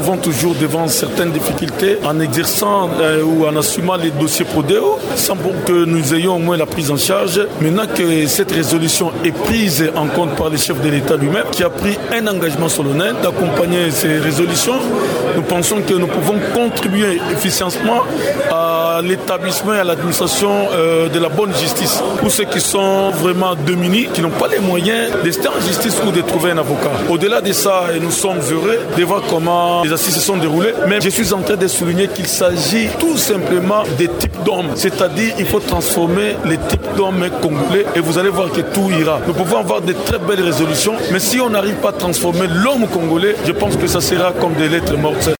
trouvons toujours devant certaines difficultés en exerçant ou en assumant les dossiers Prodeo, sans que nous ayons au moins la prise en charge. Maintenant que cette résolution est prise en compte par le chef de l'État lui-même, qui a pris un engagement solennel d'accompagner ces résolutions, nous pensons que nous pouvons contribuer efficacement à l'établissement et à l'administration de la bonne justice. Pour ceux qui sont vraiment démunis, qui n'ont pas les moyens d'être en justice ou de trouver un avocat. Au-delà de ça, nous sommes heureux de voir comment les assises se sont déroulées, mais je suis en train de souligner qu'il s'agit tout simplement des types d'hommes. C'est-à-dire qu'il faut transformer les types d'hommes congolais et vous allez voir que tout ira. Nous pouvons avoir de très belles résolutions, mais si on n'arrive pas à transformer l'homme congolais, je pense que ça sera comme des lettres mortes.